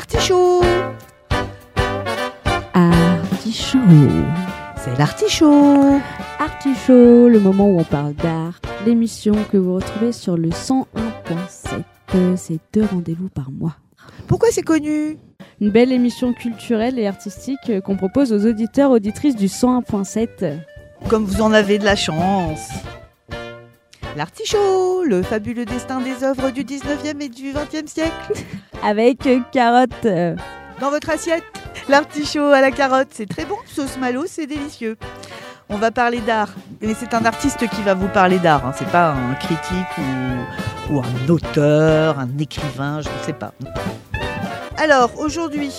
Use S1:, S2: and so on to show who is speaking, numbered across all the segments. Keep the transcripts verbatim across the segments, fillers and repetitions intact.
S1: l'artichaut.
S2: Artichaut.
S1: C'est l'artichaut.
S2: Artichaut, le moment où on parle d'art. L'émission que vous retrouvez sur le cent un point sept. C'est deux rendez-vous par mois.
S1: Pourquoi c'est connu ?
S2: Une belle émission culturelle et artistique qu'on propose aux auditeurs, auditrices du cent un point sept.
S1: Comme vous en avez de la chance. L'artichaut, le fabuleux destin des œuvres du dix-neuvième et du vingtième siècle.
S2: Avec euh, carottes.
S1: Dans votre assiette, l'artichaut à la carotte, c'est très bon. Sauce malo, c'est délicieux. On va parler d'art, mais c'est un artiste qui va vous parler d'art. Hein. C'est pas un critique ou, ou un auteur, un écrivain, je ne sais pas. Alors, aujourd'hui,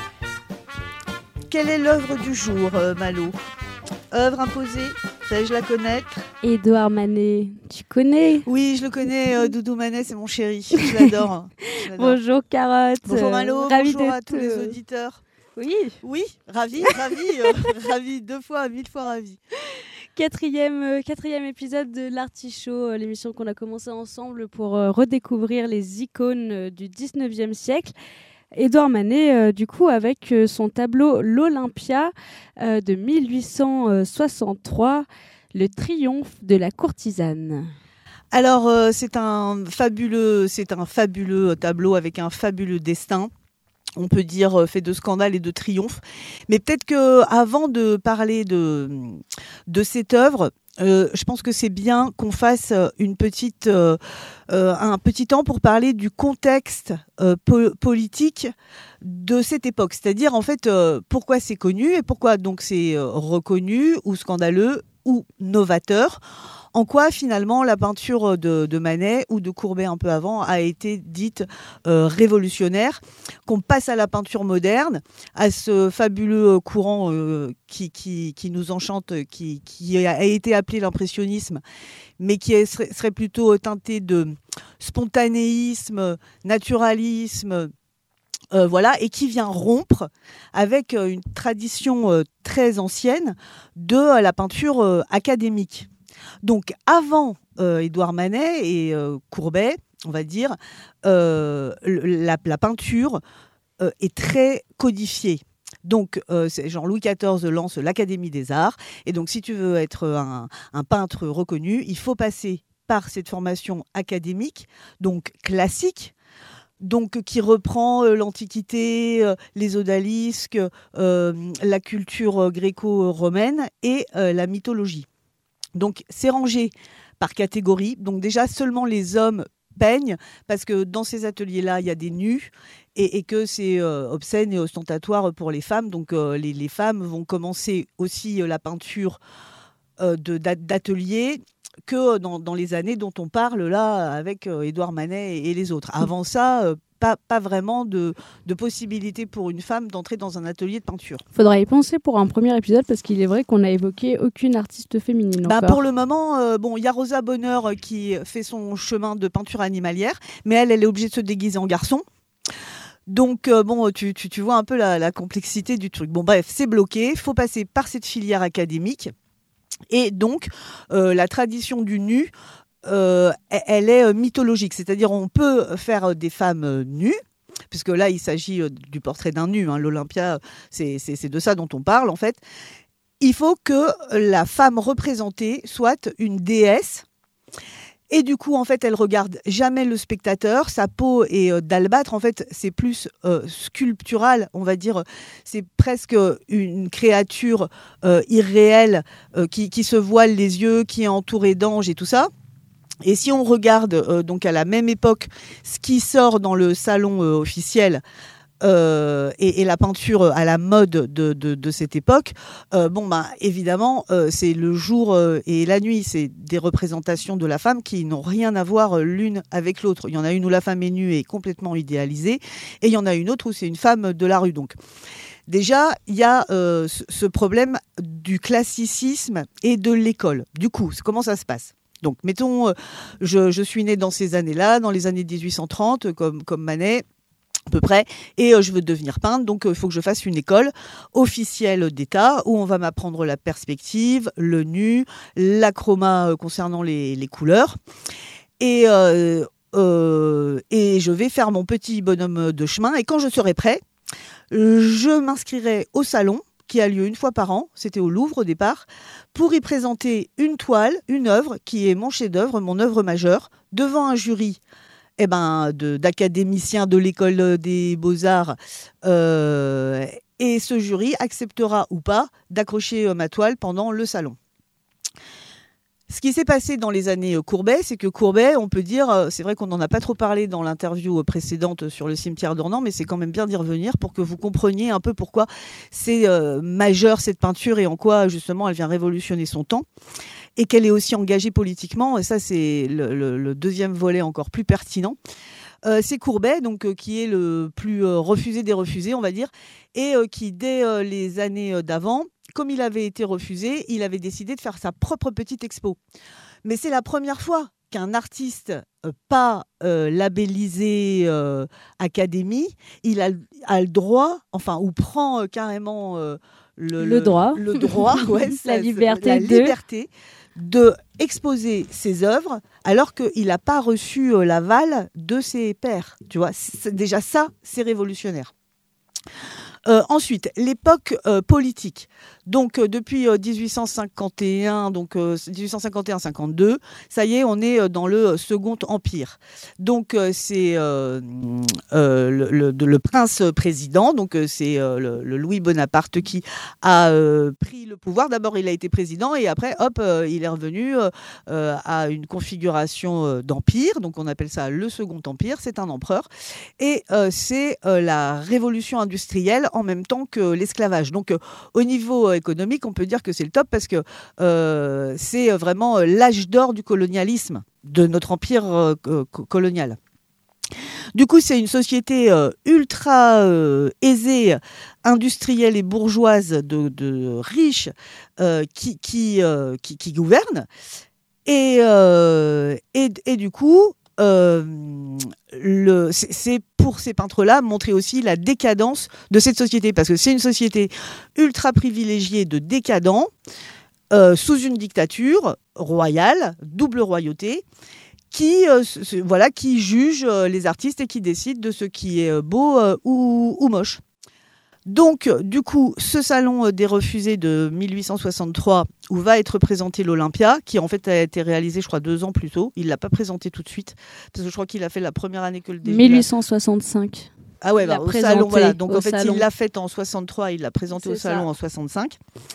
S1: quelle est l'œuvre du jour, euh, Malo ? Œuvre imposée, fais-je la connaître ?
S2: Édouard Manet, tu connais ?
S1: Oui, je le connais, euh, Doudou Manet, c'est mon chéri, je l'adore. Je l'adore.
S2: Bonjour Carotte.
S1: Bonjour Malo,
S2: Ravi
S1: bonjour à
S2: d'être...
S1: tous les auditeurs.
S2: Oui.
S1: Oui, ravi, ravi, euh, ravi, deux fois, mille fois ravi.
S2: Quatrième, euh, quatrième épisode de l'Artichaut, euh, l'émission qu'on a commencé ensemble pour euh, redécouvrir les icônes euh, du dix-neuvième siècle. Édouard Manet, euh, du coup, avec euh, son tableau L'Olympia euh, de mille huit cent soixante-trois, le triomphe de la courtisane.
S1: Alors, euh, c'est un fabuleux, c'est un fabuleux tableau avec un fabuleux destin. On peut dire fait de scandale et de triomphe. Mais peut-être qu'avant de parler de, de cette œuvre, euh, je pense que c'est bien qu'on fasse une petite, euh, euh, un petit temps pour parler du contexte euh, po- politique de cette époque. C'est-à-dire, en fait, euh, pourquoi c'est connu et pourquoi donc c'est euh, reconnu ou scandaleux ou novateur. En quoi, finalement, la peinture de, de Manet ou de Courbet un peu avant a été dite euh, révolutionnaire, qu'on passe à la peinture moderne, à ce fabuleux courant euh, qui, qui, qui nous enchante, qui, qui a été appelé l'impressionnisme, mais qui est, serait, serait plutôt teinté de spontanéisme, naturalisme, Euh, voilà, et qui vient rompre avec euh, une tradition euh, très ancienne de euh, la peinture euh, académique. Donc, avant euh, Édouard Manet et euh, Courbet, on va dire, euh, la, la peinture euh, est très codifiée. Donc, euh, c'est Jean-Louis quatorze lance l'Académie des Arts. Et donc, si tu veux être un, un peintre reconnu, il faut passer par cette formation académique, donc classique, donc qui reprend euh, l'Antiquité, euh, les odalisques, euh, la culture euh, gréco-romaine et euh, la mythologie. Donc c'est rangé par catégorie. Donc déjà seulement les hommes peignent parce que dans ces ateliers-là il y a des nus et, et que c'est euh, obscène et ostentatoire pour les femmes. Donc euh, les, les femmes vont commencer aussi euh, la peinture euh, de, d'atelier que dans, dans les années dont on parle là avec euh, Édouard Manet et, et les autres. Avant ça, euh, pas, pas vraiment de, de possibilité pour une femme d'entrer dans un atelier de peinture.
S2: Faudra y penser pour un premier épisode parce qu'il est vrai qu'on n'a évoqué aucune artiste féminine
S1: bah,
S2: encore.
S1: Pour le moment, euh, bon, il y a Rosa Bonheur qui fait son chemin de peinture animalière, mais elle, elle est obligée de se déguiser en garçon. Donc, euh, bon, tu, tu, tu vois un peu la, la complexité du truc. Bon, bref, c'est bloqué. Il faut passer par cette filière académique. Et donc, euh, la tradition du nu, euh, elle est mythologique. C'est-à-dire, on peut faire des femmes nues, puisque là, il s'agit du portrait d'un nu. Hein. L'Olympia, c'est, c'est, c'est de ça dont on parle, en fait. Il faut que la femme représentée soit une déesse. Et du coup, en fait, elle regarde jamais le spectateur. Sa peau est euh, d'albâtre. En fait, c'est plus euh, sculptural, on va dire. C'est presque une créature euh, irréelle euh, qui, qui se voile les yeux, qui est entourée d'anges et tout ça. Et si on regarde euh, donc à la même époque ce qui sort dans le salon euh, officiel, Euh, et, et la peinture à la mode de, de, de cette époque, euh, bon, bah, évidemment, euh, c'est le jour euh, et la nuit. C'est des représentations de la femme qui n'ont rien à voir l'une avec l'autre. Il y en a une où la femme est nue et complètement idéalisée, et il y en a une autre où c'est une femme de la rue. Donc, déjà, il y a euh, ce, ce problème du classicisme et de l'école. Du coup, comment ça se passe ? Donc, mettons, euh, je, je suis née dans ces années-là, dans les années dix-huit cent trente, comme, comme Manet, à peu près, et euh, je veux devenir peintre, donc il euh, faut que je fasse une école officielle d'État où on va m'apprendre la perspective, le nu, l'achroma euh, concernant les, les couleurs. Et euh, euh, et je vais faire mon petit bonhomme de chemin. Et quand je serai prêt, je m'inscrirai au salon qui a lieu une fois par an, c'était au Louvre au départ, pour y présenter une toile, une œuvre qui est mon chef-d'œuvre, mon œuvre majeure, devant un jury eh ben, de, d'académiciens de l'école des beaux-arts. Euh, et ce jury acceptera ou pas d'accrocher ma toile pendant le salon. Ce qui s'est passé dans les années Courbet, c'est que Courbet, on peut dire, c'est vrai qu'on n'en a pas trop parlé dans l'interview précédente sur le cimetière d'Ornans, mais c'est quand même bien d'y revenir pour que vous compreniez un peu pourquoi c'est euh, majeur cette peinture et en quoi justement elle vient révolutionner son temps et qu'elle est aussi engagée politiquement. Et ça, c'est le, le, le deuxième volet encore plus pertinent. Euh, c'est Courbet, donc, euh, qui est le plus euh, refusé des refusés, on va dire, et euh, qui, dès euh, les années euh, d'avant, comme il avait été refusé, il avait décidé de faire sa propre petite expo. Mais c'est la première fois qu'un artiste euh, pas euh, labellisé euh, académie, il a, a le droit, enfin, ou prend euh, carrément euh, le,
S2: le droit,
S1: le, le droit ouais,
S2: la,
S1: ça,
S2: liberté
S1: la
S2: de...
S1: liberté de exposer ses œuvres alors qu'il n'a pas reçu euh, l'aval de ses pairs. Tu vois, c'est, déjà ça, c'est révolutionnaire. Euh, ensuite, l'époque euh, politique. Donc, euh, depuis euh, dix-huit cent cinquante et un, donc euh, dix-huit cent cinquante et un cinquante-deux, ça y est, on est euh, dans le Second Empire. Donc, euh, c'est euh, euh, le, le, le prince président, donc euh, c'est euh, le, le Louis Bonaparte qui a euh, pris le pouvoir. D'abord, il a été président et après, hop, euh, il est revenu euh, à une configuration euh, d'empire. Donc, on appelle ça le Second Empire. C'est un empereur et euh, c'est euh, la révolution industrielle en même temps que l'esclavage. Donc, euh, au niveau euh, économique, on peut dire que c'est le top parce que euh, c'est vraiment euh, l'âge d'or du colonialisme, de notre empire euh, co- colonial. Du coup, c'est une société euh, ultra euh, aisée, industrielle et bourgeoise, de, de riches, euh, qui, qui, euh, qui, qui gouverne. Et, euh, et, et du coup... Euh, le, c'est, c'est pour ces peintres-là montrer aussi la décadence de cette société, parce que c'est une société ultra privilégiée de décadents, euh, sous une dictature royale, double royauté, qui, euh, ce, voilà, qui juge euh, les artistes et qui décide de ce qui est beau euh, ou, ou moche. Donc, du coup, ce salon des refusés de mille huit cent soixante-trois, où va être présenté l'Olympia, qui en fait a été réalisé, je crois, deux ans plus tôt. Il ne l'a pas présenté tout de suite, parce que je crois qu'il a fait la première année que le début.
S2: mille huit cent soixante-cinq.
S1: Ah ouais, bah, au salon, voilà. Donc, en fait,
S2: salon.
S1: il l'a fait en soixante-trois, il l'a présenté C'est au salon ça. En soixante-cinq.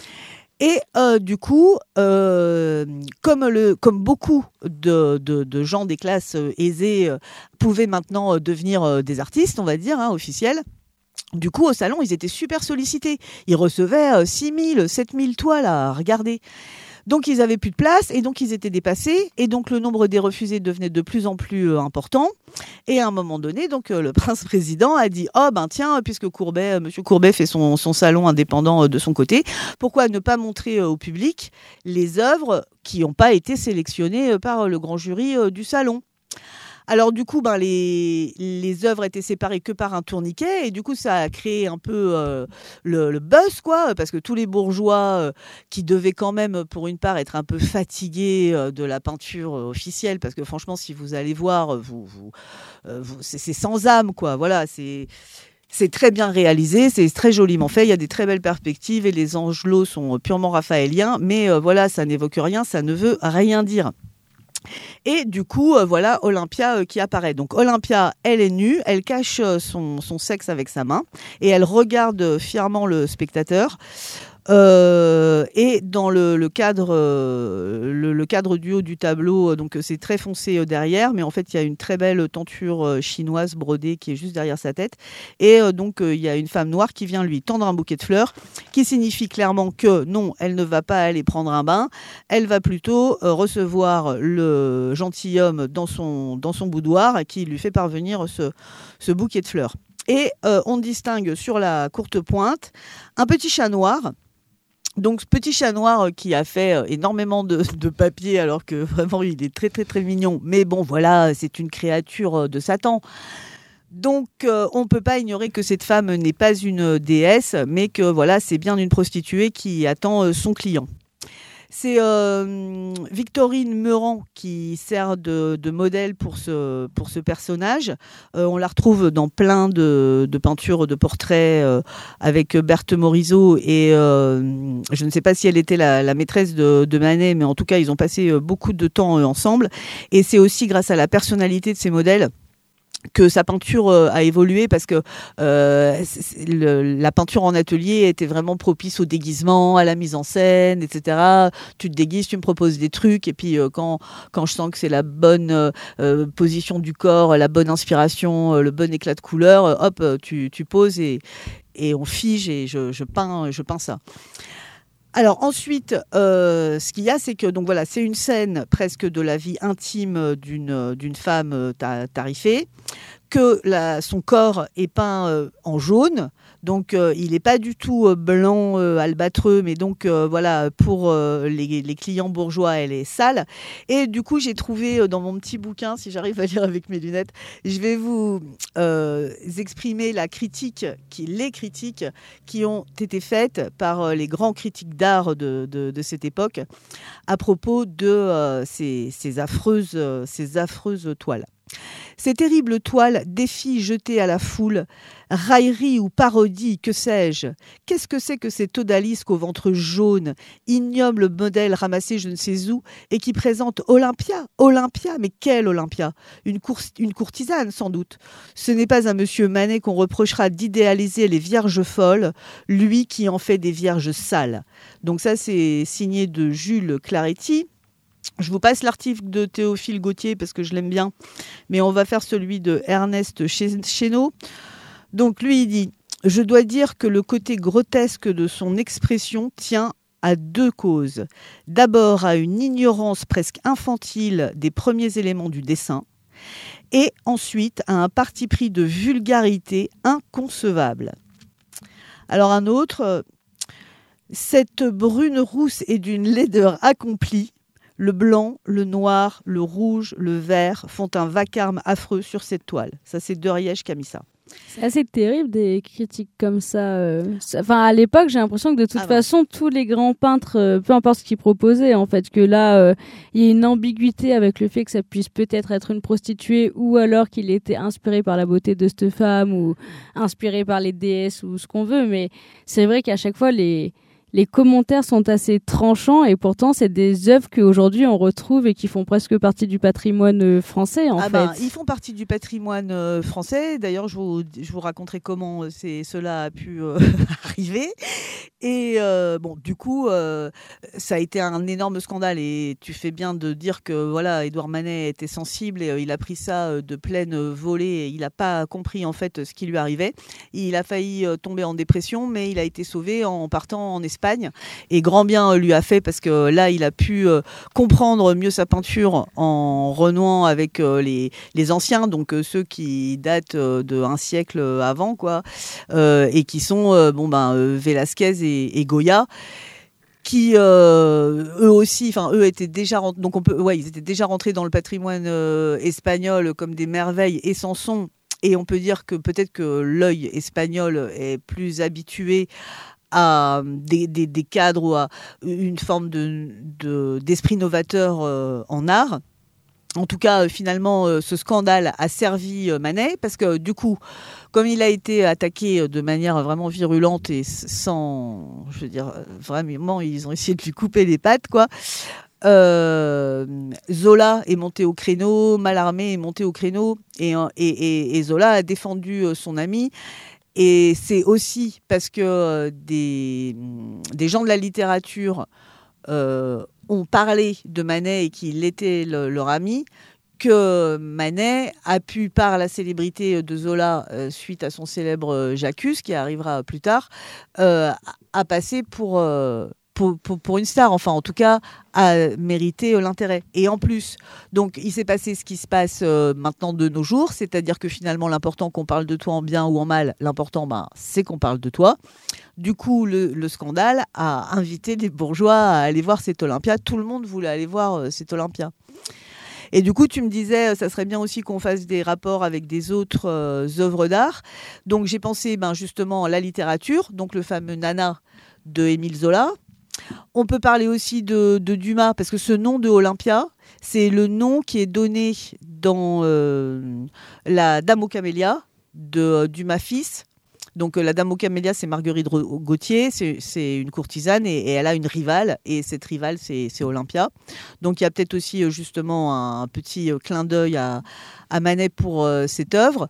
S1: Et euh, du coup, euh, comme, le, comme beaucoup de, de, de gens des classes euh, aisées euh, pouvaient maintenant euh, devenir euh, des artistes, on va dire, hein, officiels, du coup, au salon, ils étaient super sollicités. Ils recevaient euh, six mille, sept mille toiles à regarder. Donc, ils n'avaient plus de place et donc, ils étaient dépassés. Et donc, le nombre des refusés devenait de plus en plus euh, important. Et à un moment donné, donc, euh, le prince-président a dit « Oh, ben tiens, puisque Courbet, euh, Monsieur Courbet fait son, son salon indépendant euh, de son côté, pourquoi ne pas montrer euh, au public les œuvres qui n'ont pas été sélectionnées euh, par euh, le grand jury euh, du salon ?» Alors du coup, ben, les, les œuvres étaient séparées que par un tourniquet et du coup, ça a créé un peu euh, le, le buzz, quoi, parce que tous les bourgeois euh, qui devaient quand même, pour une part, être un peu fatigués euh, de la peinture euh, officielle, parce que franchement, si vous allez voir, vous, vous, euh, vous, c'est, c'est sans âme, quoi. Voilà, c'est... C'est très bien réalisé, c'est très joliment fait, il y a des très belles perspectives et les angelots sont purement raphaéliens, mais euh, voilà, ça n'évoque rien, ça ne veut rien dire. Et du coup, euh, voilà Olympia euh, qui apparaît. Donc Olympia, elle est nue, elle cache euh, son, son sexe avec sa main et elle regarde fièrement le spectateur. Euh, et dans le, le cadre, euh, le, le cadre du haut du tableau, euh, donc c'est très foncé euh, derrière, mais en fait il y a une très belle tenture euh, chinoise brodée qui est juste derrière sa tête. Et euh, donc euh, il y a une femme noire qui vient lui tendre un bouquet de fleurs, qui signifie clairement que non, elle ne va pas aller prendre un bain, elle va plutôt euh, recevoir le gentilhomme dans son dans son boudoir, qui lui fait parvenir ce, ce bouquet de fleurs. Et euh, on distingue sur la courte pointe un petit chat noir. Donc, ce petit chat noir qui a fait énormément de, de papier, alors que vraiment, il est très, très, très mignon. Mais bon, voilà, c'est une créature de Satan. Donc, euh, on ne peut pas ignorer que cette femme n'est pas une déesse, mais que voilà, c'est bien une prostituée qui attend euh, son client. C'est euh, Victorine Meurant qui sert de, de modèle pour ce, pour ce personnage. Euh, on la retrouve dans plein de, de peintures, de portraits euh, avec Berthe Morisot. Et euh, je ne sais pas si elle était la, la maîtresse de, de Manet, mais en tout cas, ils ont passé beaucoup de temps euh, ensemble. Et c'est aussi grâce à la personnalité de ces modèles que sa peinture euh, a évolué, parce que euh, le, la peinture en atelier était vraiment propice au déguisement, à la mise en scène, et cetera. Tu te déguises, tu me proposes des trucs, et puis euh, quand, quand je sens que c'est la bonne euh, position du corps, la bonne inspiration, euh, le bon éclat de couleur, euh, hop, tu, tu poses et, et on fige et je, je, peins, je peins ça. Alors ensuite, euh, ce qu'il y a, c'est que donc voilà, c'est une scène presque de la vie intime d'une d'une femme ta- tarifée, que la, son corps est peint euh, en jaune, donc euh, il n'est pas du tout euh, blanc euh, albatreux, mais donc euh, voilà, pour euh, les, les clients bourgeois, elle est sale. Et du coup, j'ai trouvé euh, dans mon petit bouquin, si j'arrive à lire avec mes lunettes, je vais vous euh, exprimer la critique, qui, les critiques qui ont été faites par euh, les grands critiques d'art de, de, de cette époque à propos de euh, ces, ces, affreuses, euh, ces affreuses toiles. Ces terribles toiles, défis jetés à la foule, railleries ou parodies, que sais-je? Qu'est-ce que c'est que cet odalisque au ventre jaune, ignoble modèle ramassé je ne sais où, et qui présente Olympia? Olympia? Mais quelle Olympia? Une, cour- une courtisane, sans doute. Ce n'est pas à monsieur Manet qu'on reprochera d'idéaliser les vierges folles, lui qui en fait des vierges sales. Donc ça, c'est signé de Jules Claretti. Je vous passe l'article de Théophile Gautier parce que je l'aime bien, mais on va faire celui de Ernest Chénaud. Donc lui, il dit « Je dois dire que le côté grotesque de son expression tient à deux causes. D'abord à une ignorance presque infantile des premiers éléments du dessin, et ensuite à un parti pris de vulgarité inconcevable. » Alors un autre, « Cette brune rousse est d'une laideur accomplie. Le blanc, le noir, le rouge, le vert font un vacarme affreux sur cette toile. » Ça, c'est Deriège qui a mis ça.
S2: C'est assez terrible des critiques comme ça. euh. Enfin, à l'époque, j'ai l'impression que de toute
S1: Ah
S2: façon, ouais. tous les grands peintres, euh, peu importe ce qu'ils proposaient, en fait, que là, euh, il y a une ambiguïté avec le fait que ça puisse peut-être être une prostituée ou alors qu'il était inspiré par la beauté de cette femme ou inspiré par les déesses ou ce qu'on veut. Mais c'est vrai qu'à chaque fois, les... les commentaires sont assez tranchants et pourtant, c'est des œuvres qu'aujourd'hui on retrouve et qui font presque partie du patrimoine français, en
S1: ah
S2: fait.
S1: Ben, ils font partie du patrimoine euh, français. D'ailleurs, je vous, je vous raconterai comment euh, c'est, cela a pu euh, arriver. Et euh, bon, du coup, euh, ça a été un énorme scandale. Et tu fais bien de dire que voilà, Édouard Manet était sensible et euh, il a pris ça euh, de pleine volée. Et il n'a pas compris en fait ce qui lui arrivait. Il a failli euh, tomber en dépression, mais il a été sauvé en partant en Espagne. Et grand bien lui a fait parce que là, il a pu euh, comprendre mieux sa peinture en renouant avec euh, les, les anciens, donc euh, ceux qui datent euh, d'un siècle avant, quoi, euh, et qui sont euh, bon ben euh, Velázquez et, et Goya, qui euh, eux aussi, enfin eux étaient déjà rent- donc on peut, ouais, ils étaient déjà rentrés dans le patrimoine euh, espagnol comme des merveilles et Sanson. Et on peut dire que peut-être que l'œil espagnol est plus habitué à des, des, des cadres ou à une forme de, de, d'esprit novateur euh, en art. En tout cas, euh, finalement, euh, ce scandale a servi euh, Manet parce que du coup, comme il a été attaqué de manière vraiment virulente et sans, je veux dire, vraiment, ils ont essayé de lui couper les pattes, quoi. Euh, Zola est monté au créneau, Mallarmé est monté au créneau et, et, et, et Zola a défendu son ami. Et c'est aussi parce que euh, des, des gens de la littérature euh, ont parlé de Manet et qu'il était le, leur ami, que Manet a pu, par la célébrité de Zola, euh, suite à son célèbre J'accuse, qui arrivera plus tard, euh, à passer pour... Euh, Pour, pour, pour une star, enfin en tout cas a mérité euh, l'intérêt. Et en plus, donc il s'est passé ce qui se passe euh, maintenant de nos jours, c'est-à-dire que finalement l'important qu'on parle de toi en bien ou en mal, l'important ben, c'est qu'on parle de toi. Du coup, le, le scandale a invité les bourgeois à aller voir cet Olympia. Tout le monde voulait aller voir euh, cet Olympia. Et du coup, tu me disais, ça serait bien aussi qu'on fasse des rapports avec des autres euh, œuvres d'art. Donc j'ai pensé ben, justement à la littérature, donc le fameux Nana de Émile Zola. On peut parler aussi de, de Dumas, parce que ce nom de Olympia, c'est le nom qui est donné dans euh, la Dame aux camélias de euh, Dumas fils. Donc euh, la Dame aux camélias, c'est Marguerite Gauthier, c'est, c'est une courtisane et, et elle a une rivale, et cette rivale, c'est, c'est Olympia. Donc il y a peut-être aussi euh, justement un, un petit euh, clin d'œil à, à Manet pour euh, cette œuvre.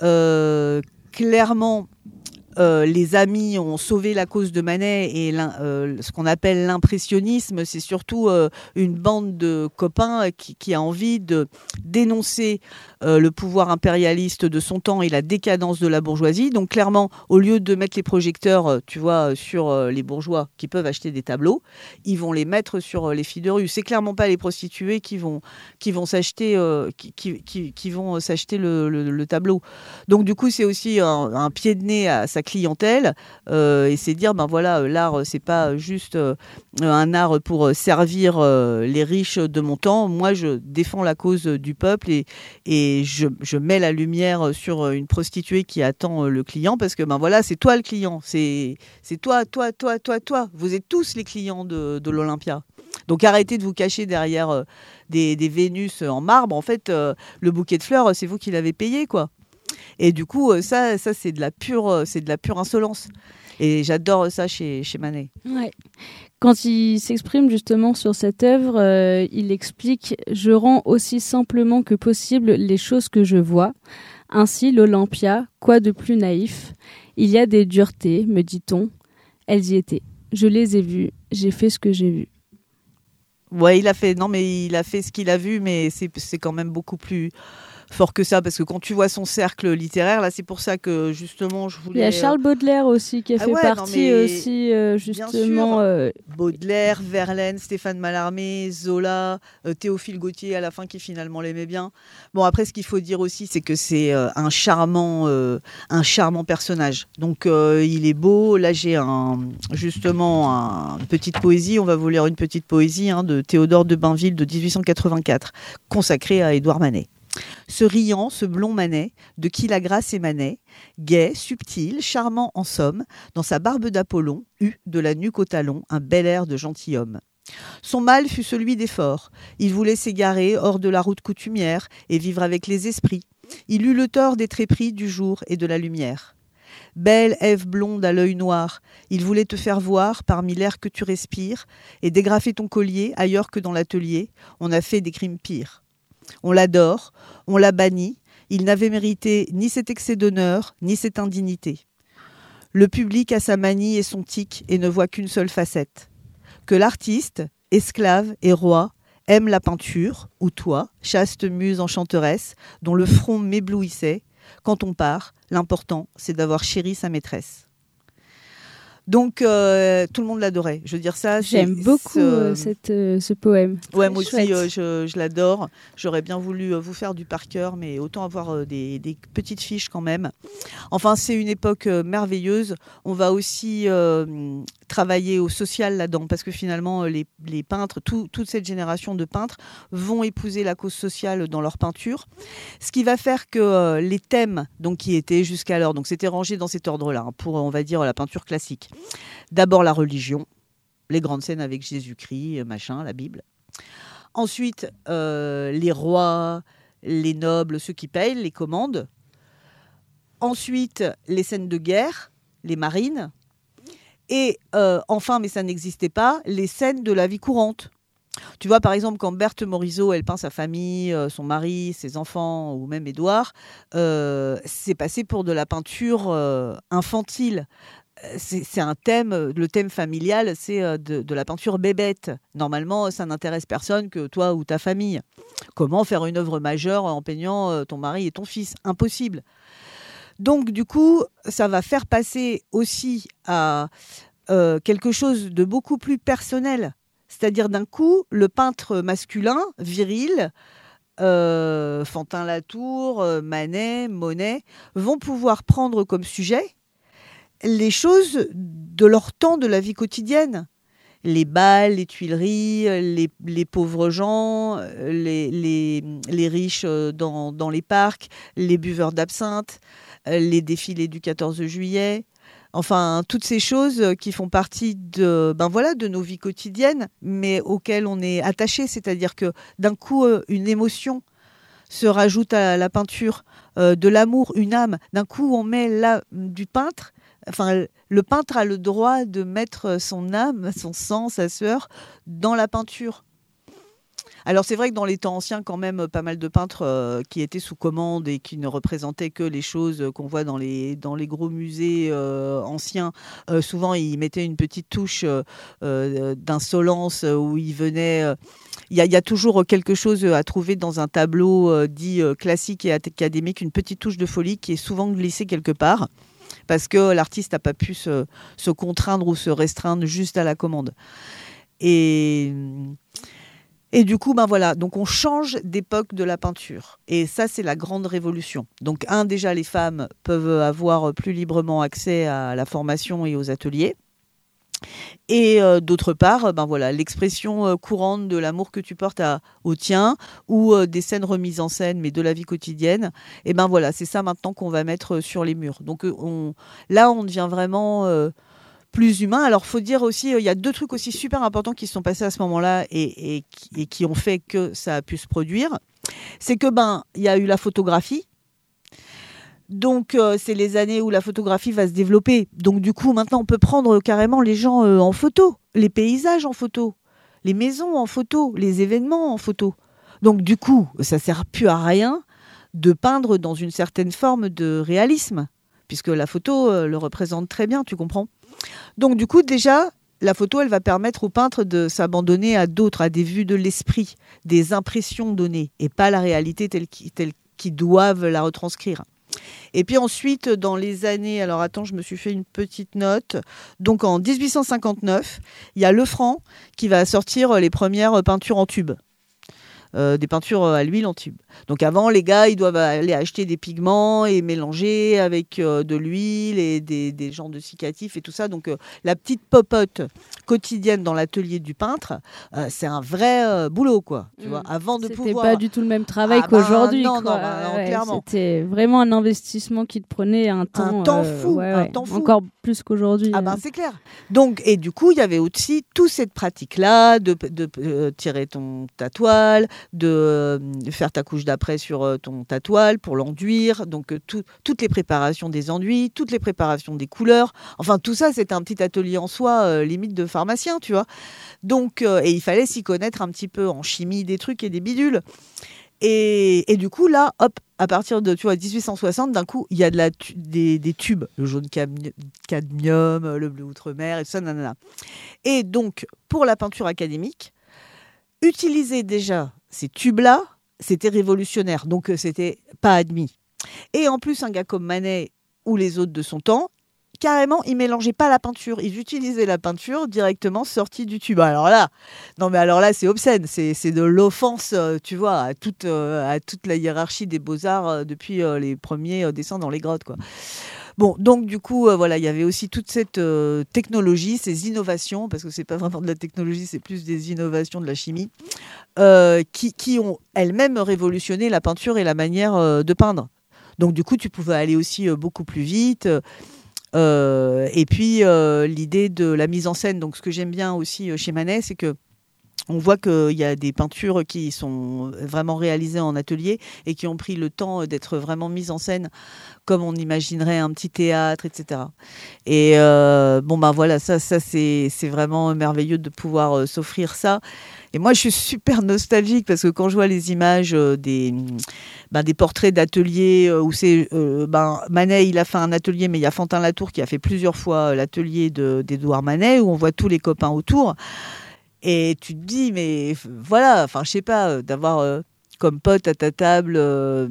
S1: Euh, clairement, Euh, les amis ont sauvé la cause de Manet et euh, ce qu'on appelle l'impressionnisme, c'est surtout euh, une bande de copains qui, qui a envie de dénoncer euh, le pouvoir impérialiste de son temps et la décadence de la bourgeoisie. Donc clairement, au lieu de mettre les projecteurs, tu vois, sur euh, les bourgeois qui peuvent acheter des tableaux, ils vont les mettre sur euh, les filles de rue. C'est clairement pas les prostituées qui vont qui vont s'acheter euh, qui, qui, qui, qui vont s'acheter le, le, le tableau. Donc du coup, c'est aussi un, un pied de nez à sa clientèle euh, et c'est dire ben voilà, l'art c'est pas juste euh, un art pour servir euh, les riches de mon temps. Moi je défends la cause du peuple et, et je, je mets la lumière sur une prostituée qui attend le client parce que ben voilà, c'est toi le client, c'est, c'est toi, toi, toi, toi, toi, vous êtes tous les clients de, de l'Olympia. Donc arrêtez de vous cacher derrière euh, des, des Vénus en marbre. En fait euh, le bouquet de fleurs c'est vous qui l'avez payé quoi. Et du coup, ça, ça c'est de la pure, c'est de la pure insolence. Et j'adore ça chez, chez Manet.
S2: Ouais. Quand il s'exprime justement sur cette œuvre, euh, il explique « Je rends aussi simplement que possible les choses que je vois. Ainsi, l'Olympia, quoi de plus naïf? Il y a des duretés, me dit-on. Elles y étaient. Je les ai vues. J'ai fait ce que j'ai vu. »
S1: Ouais, il a fait, non, mais il a fait ce qu'il a vu, mais c'est, c'est quand même beaucoup plus fort que ça, parce que quand tu vois son cercle littéraire, là, c'est pour ça que justement, je voulais.
S2: Il y a Charles Baudelaire aussi qui a
S1: ah
S2: fait
S1: ouais,
S2: partie
S1: non,
S2: aussi, euh, justement. Euh...
S1: Baudelaire, Verlaine, Stéphane Mallarmé, Zola, euh, Théophile Gautier à la fin qui finalement l'aimait bien. Bon, après, ce qu'il faut dire aussi, c'est que c'est euh, un charmant, euh, un charmant personnage. Donc, euh, il est beau. Là, j'ai un, justement une petite poésie. On va vous lire une petite poésie hein, de Théodore de Bainville de dix-huit cent quatre-vingt-quatre, consacrée à Édouard Manet. Ce riant, ce blond Manet, de qui la grâce émanait, gai, subtil, charmant en somme, dans sa barbe d'Apollon, eut, de la nuque au talon, un bel air de gentilhomme. Son mal fut celui des forts. Il voulait s'égarer hors de la route coutumière et vivre avec les esprits. Il eut le tort d'être épris du jour et de la lumière. Belle Ève blonde à l'œil noir, il voulait te faire voir parmi l'air que tu respires et dégrafer ton collier ailleurs que dans l'atelier. On a fait des crimes pires. On l'adore, on l'a banni, il n'avait mérité ni cet excès d'honneur, ni cette indignité. Le public a sa manie et son tic et ne voit qu'une seule facette. Que l'artiste, esclave et roi, aime la peinture, ou toi, chaste muse enchanteresse, dont le front m'éblouissait. Quand on part, l'important, c'est d'avoir chéri sa maîtresse. Donc, euh, tout le monde l'adorait. Je veux dire ça.
S2: J'aime
S1: c'est,
S2: beaucoup
S1: euh,
S2: cette, euh, ce poème.
S1: Ouais,
S2: Très
S1: moi
S2: chouette.
S1: aussi, euh, je, je l'adore. J'aurais bien voulu euh, vous faire du par cœur, mais autant avoir euh, des, des petites fiches quand même. Enfin, c'est une époque euh, merveilleuse. On va aussi euh, travailler au social là-dedans, parce que finalement, les, les peintres, tout, toute cette génération de peintres vont épouser la cause sociale dans leur peinture. Ce qui va faire que euh, les thèmes donc, qui étaient jusqu'alors, donc c'était rangé dans cet ordre-là, hein, pour, on va dire, la peinture classique. D'abord la religion, les grandes scènes avec Jésus-Christ, machin, la Bible. Ensuite, euh, les rois, les nobles, ceux qui payent, les commandes. Ensuite, les scènes de guerre, les marines. Et euh, enfin, mais ça n'existait pas, les scènes de la vie courante. Tu vois, par exemple, quand Berthe Morisot, elle peint sa famille, euh, son mari, ses enfants, ou même Édouard, euh, c'est passé pour de la peinture euh, infantile. C'est, c'est un thème, le thème familial, c'est de, de la peinture bébête. Normalement, ça n'intéresse personne que toi ou ta famille. Comment faire une œuvre majeure en peignant ton mari et ton fils? Impossible. Donc, du coup, ça va faire passer aussi à euh, quelque chose de beaucoup plus personnel. C'est-à-dire, d'un coup, le peintre masculin, viril, euh, Fantin-Latour, Manet, Monet, vont pouvoir prendre comme sujet les choses de leur temps, de la vie quotidienne. Les bals, les Tuileries, les, les pauvres gens, les, les, les riches dans, dans les parcs, les buveurs d'absinthe, les défilés du quatorze juillet, Enfin, toutes ces choses qui font partie de, ben voilà, de nos vies quotidiennes, mais auxquelles on est attaché. C'est-à-dire que d'un coup, une émotion se rajoute à la peinture, euh, de l'amour, une âme. D'un coup, on met là du peintre. Enfin, le peintre a le droit de mettre son âme, son sang, sa sueur dans la peinture. Alors c'est vrai que dans les temps anciens, quand même, pas mal de peintres euh, qui étaient sous commande et qui ne représentaient que les choses qu'on voit dans les, dans les gros musées euh, anciens, euh, souvent ils mettaient une petite touche euh, euh, d'insolence où ils venaient... Euh, il y, y a toujours quelque chose à trouver dans un tableau euh, dit euh, classique et académique, une petite touche de folie qui est souvent glissée quelque part, parce que l'artiste n'a pas pu se, se contraindre ou se restreindre juste à la commande. Et... Et du coup, ben voilà, donc on change d'époque de la peinture. Et ça, c'est la grande révolution. Donc, un, déjà, les femmes peuvent avoir plus librement accès à la formation et aux ateliers. Et euh, d'autre part, ben voilà, l'expression euh, courante de l'amour que tu portes à, au tien, ou euh, des scènes remises en scène, mais de la vie quotidienne, et ben voilà, c'est ça maintenant qu'on va mettre sur les murs. Donc euh, on, là, on devient vraiment... Euh, plus humain. Alors, faut dire aussi, il euh, y a deux trucs aussi super importants qui se sont passés à ce moment-là et, et, et qui ont fait que ça a pu se produire. C'est que, ben, il y a eu la photographie. Donc, euh, c'est les années où la photographie va se développer. Donc, du coup, maintenant, on peut prendre carrément les gens euh, en photo, les paysages en photo, les maisons en photo, les événements en photo. Donc, du coup, ça sert plus à rien de peindre dans une certaine forme de réalisme, puisque la photo euh, le représente très bien, tu comprends ? Donc, du coup, déjà, la photo, elle va permettre au peintre de s'abandonner à d'autres, à des vues de l'esprit, des impressions données, et pas la réalité telle qu'ils telle qu'ils doivent la retranscrire. Et puis ensuite, dans les années... Alors, attends, je me suis fait une petite note. Donc, en dix-huit cent cinquante-neuf, il y a Lefranc qui va sortir les premières peintures en tube. Euh, des peintures à l'huile en tube. Donc avant, les gars, ils doivent aller acheter des pigments et mélanger avec euh, de l'huile et des, des genres de cicatifs et tout ça. Donc euh, la petite popote quotidienne dans l'atelier du peintre, euh, c'est un vrai euh, boulot, quoi. Tu mmh. vois, avant de
S2: c'était
S1: pouvoir...
S2: pas du tout le même travail
S1: ah
S2: qu'aujourd'hui.
S1: Ben, non,
S2: quoi.
S1: non, ben, non
S2: ouais,
S1: clairement.
S2: C'était vraiment un investissement qui te prenait un temps...
S1: Un temps
S2: euh,
S1: fou,
S2: ouais,
S1: un
S2: ouais.
S1: temps fou.
S2: Encore plus qu'aujourd'hui.
S1: Ah ben c'est clair. Donc, et du coup, il y avait aussi toute cette pratique-là de, de, de euh, tirer ton, ta toile, de euh, faire ta couche d'après sur euh, ton, ta toile pour l'enduire. Donc, euh, tout, toutes les préparations des enduits, toutes les préparations des couleurs. Enfin, tout ça, c'était un petit atelier en soi, euh, limite de pharmacien, tu vois. Donc, euh, et il fallait s'y connaître un petit peu en chimie des trucs et des bidules. Et, et du coup, là, hop, à partir de tu vois, dix-huit cent soixante, d'un coup, il y a de la tu- des, des tubes, le jaune cadmi- cadmium, le bleu outre-mer, et tout ça, nanana. Et donc, pour la peinture académique, utiliser déjà ces tubes-là, c'était révolutionnaire. Donc, euh, c'était pas admis. Et en plus, un gars comme Manet ou les autres de son temps, carrément, ils mélangeaient pas la peinture. Ils utilisaient la peinture directement sortie du tube. Alors là, non mais alors là, c'est obscène. C'est, c'est de l'offense, euh, tu vois, à toute, euh, à toute la hiérarchie des beaux-arts euh, depuis euh, les premiers euh, dessins dans les grottes, quoi. Bon, donc du coup, euh, voilà, il y avait aussi toute cette euh, technologie, ces innovations, parce que c'est pas vraiment de la technologie, c'est plus des innovations de la chimie, euh, qui, qui ont elles-mêmes révolutionné la peinture et la manière euh, de peindre. Donc du coup, tu pouvais aller aussi euh, beaucoup plus vite. Euh, Euh, et puis euh, l'idée de la mise en scène. Donc ce que j'aime bien aussi euh, chez Manet, c'est que on voit qu'il y a des peintures qui sont vraiment réalisées en atelier et qui ont pris le temps d'être vraiment mises en scène comme on imaginerait un petit théâtre, et cetera. Et euh, bon ben voilà, ça, ça c'est, c'est vraiment merveilleux de pouvoir euh, s'offrir ça. Et moi, je suis super nostalgique parce que quand je vois les images euh, des, ben, des portraits d'ateliers euh, où c'est euh, ben, Manet, il a fait un atelier, mais il y a Fantin Latour qui a fait plusieurs fois l'atelier de, d'Édouard Manet où on voit tous les copains autour. Et tu te dis, mais voilà, enfin, je sais pas, euh, d'avoir euh, comme pote à ta table euh,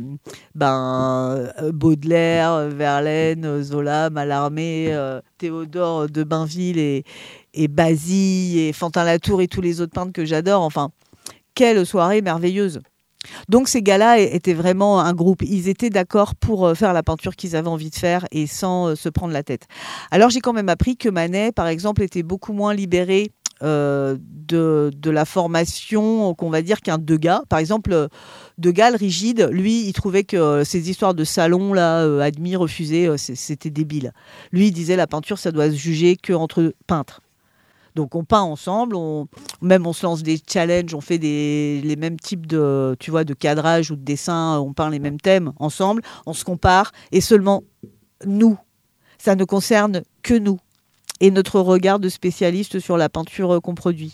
S1: ben, euh, Baudelaire, Verlaine, Zola, Mallarmé, euh, Théodore de Bainville et, et Basile et Fantin Latour et tous les autres peintres que j'adore. Enfin, quelle soirée merveilleuse. Donc ces gars-là étaient vraiment un groupe. Ils étaient d'accord pour faire la peinture qu'ils avaient envie de faire et sans se prendre la tête. Alors j'ai quand même appris que Manet, par exemple, était beaucoup moins libéré euh, de, de la formation qu'on va dire qu'un Degas. Par exemple, Degas, le rigide, lui, il trouvait que ces histoires de salon, là, euh, admis, refusés, euh, c'était débile. Lui, il disait la peinture, ça doit se juger qu'entre peintres. Donc on peint ensemble, on, même on se lance des challenges, on fait des, les mêmes types de, tu vois, de cadrage ou de dessin, on peint les mêmes thèmes ensemble, on se compare et seulement nous, ça ne concerne que nous et notre regard de spécialiste sur la peinture qu'on produit.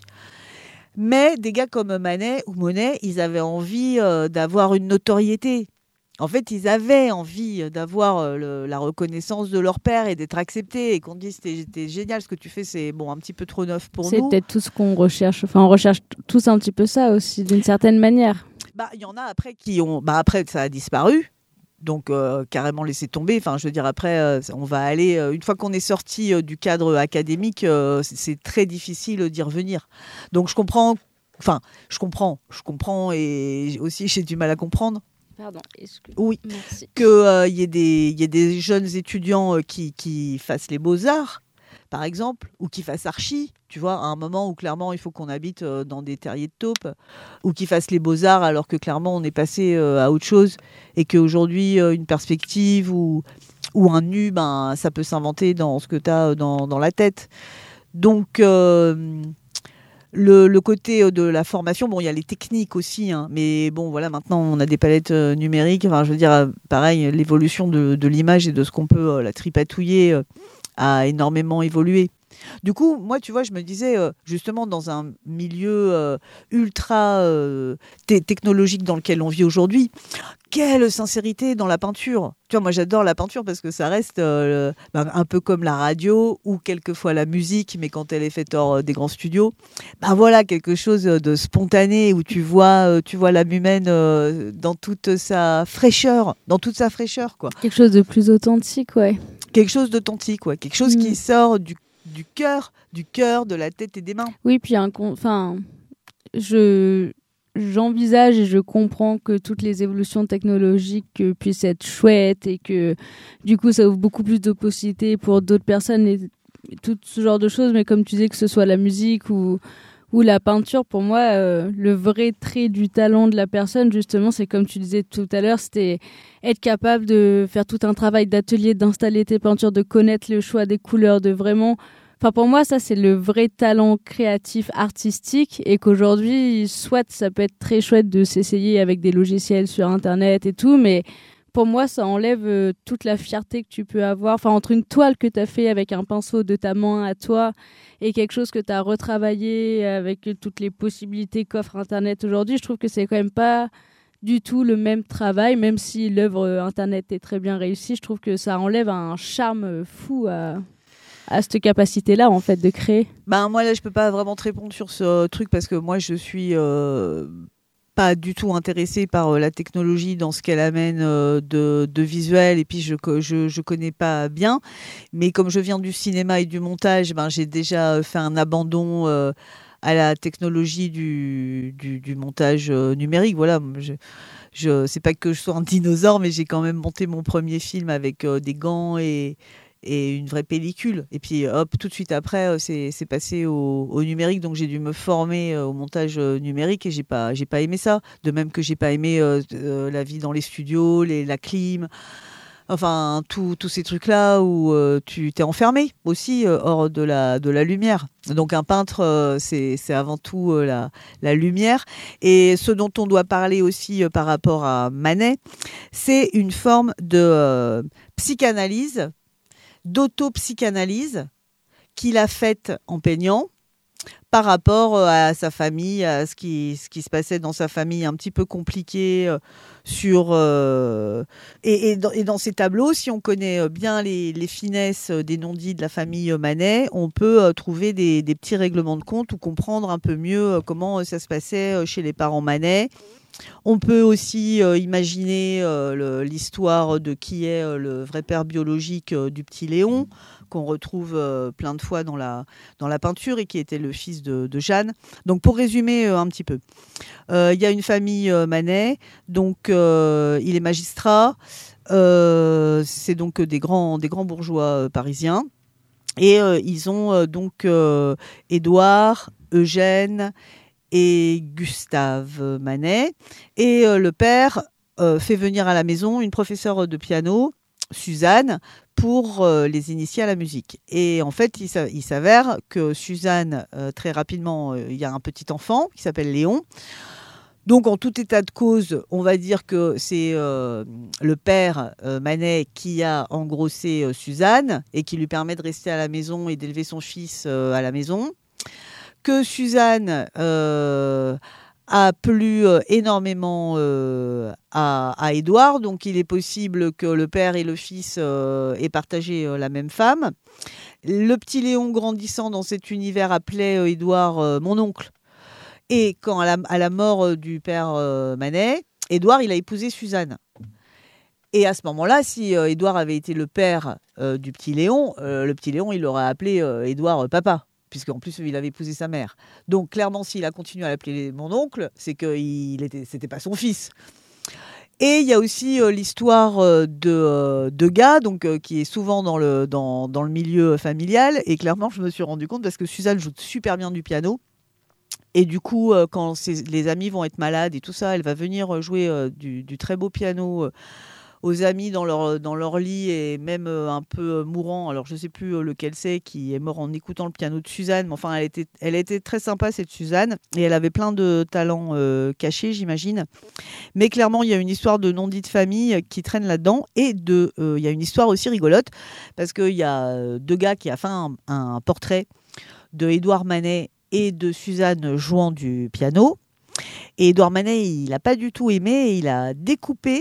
S1: Mais des gars comme Manet ou Monet, ils avaient envie euh, d'avoir une notoriété. En fait, ils avaient envie d'avoir le, la reconnaissance de leur père et d'être acceptés et qu'on dise c'était, c'était génial ce que tu fais, c'est bon un petit peu trop neuf pour
S2: c'est
S1: nous.
S2: C'est peut-être tout ce qu'on recherche. Enfin, on recherche tous un petit peu ça aussi, d'une certaine manière.
S1: Bah, il y en a après qui ont. Bah après, ça a disparu. Donc euh, carrément laisser tomber. Enfin, je veux dire après, euh, on va aller euh, une fois qu'on est sorti euh, du cadre académique, euh, c'est, c'est très difficile d'y revenir. Donc je comprends. Enfin, je comprends, je comprends et aussi j'ai du mal à comprendre.
S2: Pardon, excuse.
S1: Oui,
S2: merci.
S1: Qu'il euh, y ait des, y ait des jeunes étudiants euh, qui, qui fassent les beaux-arts, par exemple, ou qui fassent archi, tu vois, à un moment où clairement il faut qu'on habite euh, dans des terriers de taupe, ou qui fassent les beaux-arts alors que clairement on est passé euh, à autre chose, et qu'aujourd'hui euh, une perspective ou, ou un nu, ben, ça peut s'inventer dans ce que tu as dans, dans la tête. Donc... Euh, Le, le côté de la formation, bon, il y a les techniques aussi, hein, mais bon, voilà, maintenant on a des palettes euh, numériques. Enfin, je veux dire, euh, pareil, l'évolution de, de l'image et de ce qu'on peut euh, la tripatouiller euh, a énormément évolué. Du coup, moi, tu vois, je me disais, euh, justement, dans un milieu euh, ultra euh, t- technologique dans lequel on vit aujourd'hui, quelle sincérité dans la peinture. Tu vois, moi, j'adore la peinture parce que ça reste euh, ben, un peu comme la radio ou quelquefois la musique, mais quand elle est faite hors euh, des grands studios. Ben voilà, quelque chose de spontané où tu vois, euh, tu vois l'âme humaine euh, dans toute sa fraîcheur, dans toute sa fraîcheur, quoi.
S2: Quelque chose de plus authentique, ouais.
S1: Quelque chose d'authentique, ouais. Quelque chose
S2: mmh.
S1: qui sort du du cœur, du cœur, de la tête et des mains.
S2: Oui, puis un con... enfin, je j'envisage et je comprends que toutes les évolutions technologiques puissent être chouettes et que du coup ça ouvre beaucoup plus de possibilités pour d'autres personnes et tout ce genre de choses. Mais comme tu disais, que ce soit la musique ou ou la peinture, pour moi, euh, le vrai trait du talent de la personne, justement, c'est comme tu disais tout à l'heure, c'était être capable de faire tout un travail d'atelier, d'installer tes peintures, de connaître le choix des couleurs, de vraiment... Enfin, pour moi, ça, c'est le vrai talent créatif, artistique, et qu'aujourd'hui, soit ça peut être très chouette de s'essayer avec des logiciels sur Internet et tout, mais pour moi, ça enlève euh, toute la fierté que tu peux avoir. Enfin, entre une toile que tu as fait avec un pinceau de ta main à toi et quelque chose que tu as retravaillé avec toutes les possibilités qu'offre Internet aujourd'hui, je trouve que c'est quand même pas du tout le même travail, même si l'œuvre Internet est très bien réussie. Je trouve que ça enlève un charme fou à... à cette capacité-là, en fait, de créer.
S1: Ben, moi, là, je peux pas vraiment te répondre sur ce truc parce que moi, je suis euh, pas du tout intéressée par euh, la technologie dans ce qu'elle amène euh, de, de visuel et puis je, je, je connais pas bien. Mais comme je viens du cinéma et du montage, ben, j'ai déjà fait un abandon euh, à la technologie du, du, du montage euh, numérique. Voilà, je, je, c'est pas que je sois un dinosaure, mais j'ai quand même monté mon premier film avec euh, des gants et... et une vraie pellicule. Et puis, hop, tout de suite après, c'est, c'est passé au, au numérique. Donc, j'ai dû me former au montage numérique et j'ai pas, j'ai pas aimé ça. De même que j'ai pas aimé euh, euh, la vie dans les studios, les, la clim, enfin, tous ces trucs-là où euh, tu t'es enfermé aussi euh, hors de la, de la lumière. Donc, un peintre, euh, c'est, c'est avant tout euh, la, la lumière. Et ce dont on doit parler aussi euh, par rapport à Manet, c'est une forme de euh, psychanalyse, d'autopsychanalyse qu'il a faite en peignant par rapport à sa famille, à ce qui, ce qui se passait dans sa famille un petit peu compliqué euh, sur euh, et, et, dans, et dans ces tableaux, si on connaît bien les, les finesses des non-dits de la famille Manet, on peut euh, trouver des, des petits règlements de compte ou comprendre un peu mieux euh, comment ça se passait chez les parents Manet. On peut aussi euh, imaginer euh, le, l'histoire de qui est euh, le vrai père biologique euh, du petit Léon, qu'on retrouve euh, plein de fois dans la, dans la peinture et qui était le fils de, de Jeanne. Donc pour résumer euh, un petit peu, il euh, y a une famille euh, Manet, donc euh, il est magistrat, euh, c'est donc des grands, des grands bourgeois euh, parisiens. Et euh, ils ont euh, donc euh, Édouard, Eugène et Gustave Manet. Et euh, le père euh, fait venir à la maison une professeure de piano, Suzanne, pour euh, les initier à la musique. Et en fait, il, il s'avère que Suzanne, euh, très rapidement, euh, il y a un petit enfant qui s'appelle Léon. Donc, en tout état de cause, on va dire que c'est euh, le père euh, Manet qui a engrossé euh, Suzanne et qui lui permet de rester à la maison et d'élever son fils euh, à la maison. Que Suzanne euh, a plu euh, énormément euh, à, à Édouard. Donc, il est possible que le père et le fils euh, aient partagé euh, la même femme. Le petit Léon, grandissant dans cet univers, appelait euh, Édouard euh, mon oncle. Et quand à la, à la mort du père euh, Manet, Édouard, il a épousé Suzanne. Et à ce moment-là, si euh, Édouard avait été le père euh, du petit Léon, euh, le petit Léon, il l'aurait appelé euh, Édouard euh, papa, puisqu'en plus, il avait épousé sa mère. Donc, clairement, s'il a continué à l'appeler mon oncle, c'est que il était, c'était pas son fils. Et il y a aussi euh, l'histoire euh, de, euh, de gars, donc, euh, qui est souvent dans le, dans, dans le milieu familial. Et clairement, je me suis rendu compte, parce que Suzanne joue super bien du piano. Et du coup, euh, quand ses, les amis vont être malades et tout ça, elle va venir jouer euh, du, du très beau piano euh, aux amis dans leur, dans leur lit et même euh, un peu euh, mourant. Alors, je ne sais plus euh, lequel c'est qui est mort en écoutant le piano de Suzanne. Mais enfin, elle était, elle était très sympa, cette Suzanne. Et elle avait plein de talents euh, cachés, j'imagine. Mais clairement, il y a une histoire de non-dit de famille qui traîne là-dedans. Et de, euh, il y a une histoire aussi rigolote parce qu'il y a deux gars qui ont fait un, un portrait de Édouard Manet et de Suzanne jouant du piano. Et Édouard Manet, il n'a pas du tout aimé, et il a découpé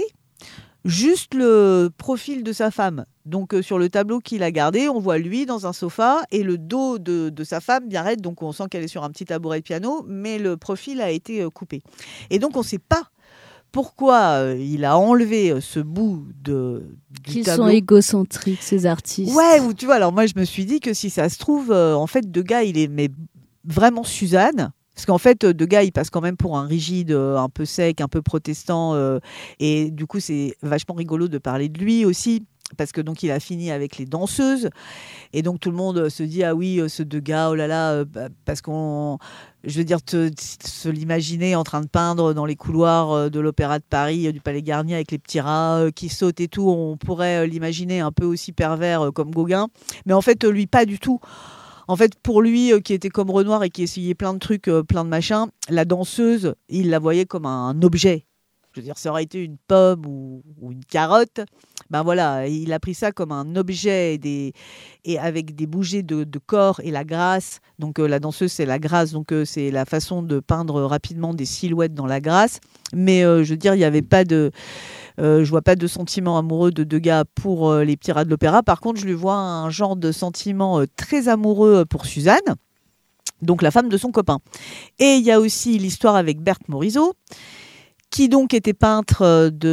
S1: juste le profil de sa femme. Donc, euh, sur le tableau qu'il a gardé, on voit lui dans un sofa et le dos de, de sa femme bien raide. Donc, on sent qu'elle est sur un petit tabouret de piano, mais le profil a été euh, coupé. Et donc, on ne sait pas pourquoi euh, il a enlevé euh, ce bout de, du
S2: Qu'ils
S1: tableau.
S2: sont égocentriques, ces artistes.
S1: Ouais, ou tu vois, alors moi, je me suis dit que si ça se trouve, euh, en fait, Degas, il aimait vraiment Suzanne, parce qu'en fait, Degas, il passe quand même pour un rigide, un peu sec, un peu protestant, euh, et du coup, c'est vachement rigolo de parler de lui aussi, parce que donc il a fini avec les danseuses, et donc tout le monde se dit ah oui, ce Degas, oh là là, parce qu'on, je veux dire, te, se l'imaginer en train de peindre dans les couloirs de l'Opéra de Paris, du Palais Garnier, avec les petits rats qui sautent et tout, on pourrait l'imaginer un peu aussi pervers comme Gauguin, mais en fait, lui, pas du tout. En fait, pour lui, euh, qui était comme Renoir et qui essayait plein de trucs, euh, plein de machins, la danseuse, il la voyait comme un objet. Je veux dire, ça aurait été une pomme ou, ou une carotte. Ben voilà, il a pris ça comme un objet et, des, et avec des bougées de, de corps et la grâce. Donc euh, la danseuse, c'est la grâce. Donc euh, c'est la façon de peindre rapidement des silhouettes dans la grâce. Mais euh, je veux dire, il n'y avait pas de... Euh, je vois pas de sentiment amoureux de Degas pour euh, les petits rats de l'opéra. Par contre, je lui vois un genre de sentiment euh, très amoureux pour Suzanne, donc la femme de son copain. Et il y a aussi l'histoire avec Berthe Morisot, qui donc était peintre de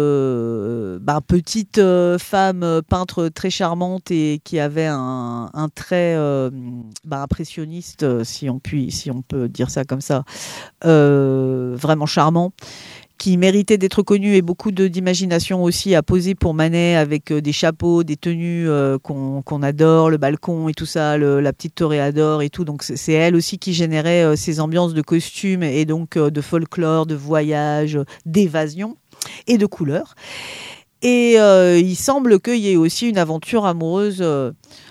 S1: euh, bah, petite euh, femme peintre très charmante et qui avait un, un trait euh, bah, impressionniste, si on, peut, si on peut dire ça comme ça, euh, vraiment charmant, qui méritait d'être connu, et beaucoup de, d'imagination aussi à poser pour Manet, avec euh, des chapeaux, des tenues euh, qu'on, qu'on adore, le balcon et tout ça, le, la petite toréador et tout. Donc c'est, c'est elle aussi qui générait euh, ces ambiances de costumes et donc euh, de folklore, de voyage, d'évasion et de couleurs. Et euh, il semble qu'il y ait aussi une aventure amoureuse euh,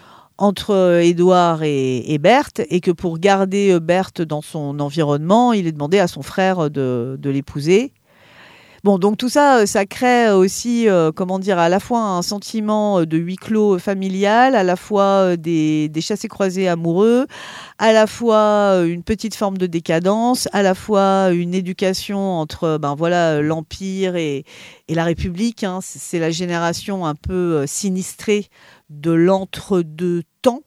S1: entre Édouard et, et Berthe, et que pour garder Berthe dans son environnement, il est demandé à son frère de, de l'épouser. Bon, donc tout ça, ça crée aussi, euh, comment dire, à la fois un sentiment de huis clos familial, à la fois des, des chassés-croisés amoureux, à la fois une petite forme de décadence, à la fois une éducation entre, ben voilà, l'Empire et, et la République. Hein. C'est la génération un peu sinistrée de l'entre-deux temps.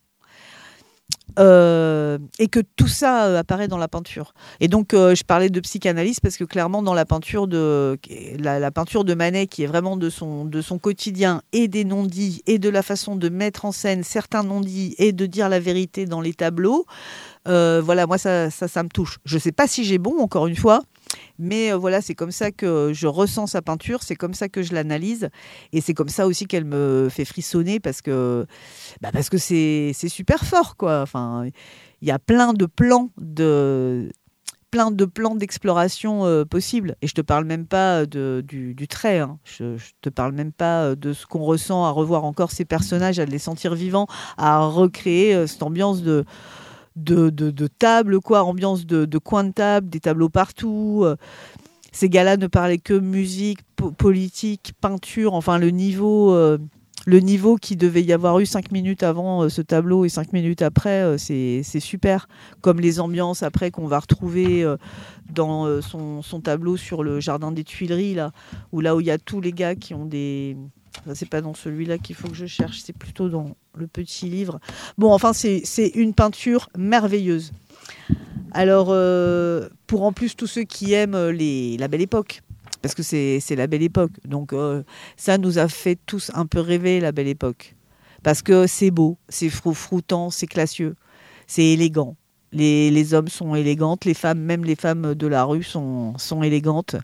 S1: Euh, et que tout ça euh, apparaît dans la peinture. Et donc, euh, je parlais de psychanalyse parce que clairement, dans la peinture de la, la peinture de Manet, qui est vraiment de son de son quotidien et des non-dits et de la façon de mettre en scène certains non-dits et de dire la vérité dans les tableaux. Euh, voilà, moi ça, ça ça me touche. Je sais pas si j'ai bon, encore une fois, Mais euh, voilà, c'est comme ça que je ressens sa peinture, c'est comme ça que je l'analyse, et c'est comme ça aussi qu'elle me fait frissonner parce que, bah parce que c'est, c'est super fort, quoi. Enfin, il y a plein de plans de plein de plans d'exploration euh, possibles. Et je te parle même pas de, du, du trait. Hein. Je, je te parle même pas de ce qu'on ressent à revoir encore ces personnages, à les sentir vivants, à recréer euh, cette ambiance de, de, de, de table, quoi, ambiance de, de coin de table, des tableaux partout. Euh, ces gars-là ne parlaient que musique, po- politique, peinture. Enfin, le niveau... Euh, Le niveau qui devait y avoir eu cinq minutes avant euh, ce tableau et cinq minutes après, euh, c'est, c'est super. Comme les ambiances après qu'on va retrouver euh, dans euh, son, son tableau sur le jardin des Tuileries, là où, là où il y a tous les gars qui ont des... Enfin, c'est pas dans celui-là qu'il faut que je cherche, c'est plutôt dans le petit livre. Bon, enfin, c'est, c'est une peinture merveilleuse. Alors, euh, pour en plus tous ceux qui aiment les, la Belle Époque, parce que c'est, c'est la Belle Époque. Donc euh, ça nous a fait tous un peu rêver, la Belle Époque. Parce que c'est beau, c'est froufroutant, c'est classieux, c'est élégant. Les, les hommes sont élégantes, les femmes, même les femmes de la rue sont, sont élégantes.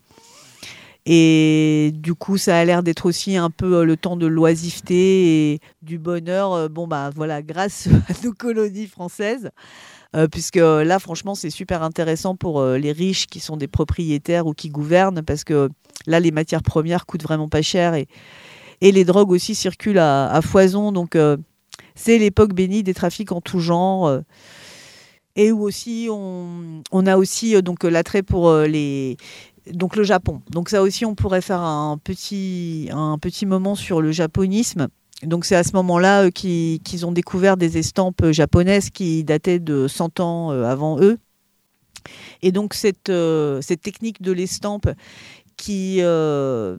S1: Et du coup, ça a l'air d'être aussi un peu le temps de l'oisiveté et du bonheur. Bon, bah voilà, grâce à nos colonies françaises. Euh, puisque là, franchement, c'est super intéressant pour euh, les riches qui sont des propriétaires ou qui gouvernent, parce que là, les matières premières coûtent vraiment pas cher et, et les drogues aussi circulent à, à foison. Donc, euh, c'est l'époque bénie des trafics en tout genre. Euh, et où aussi, on, on a aussi euh, donc, l'attrait pour euh, les... Donc, le Japon. Donc, ça aussi, on pourrait faire un petit, un petit moment sur le japonisme. Donc c'est à ce moment-là euh, qu'ils, qu'ils ont découvert des estampes japonaises qui dataient de cent ans euh, avant eux. Et donc cette, euh, cette technique de l'estampe qui euh,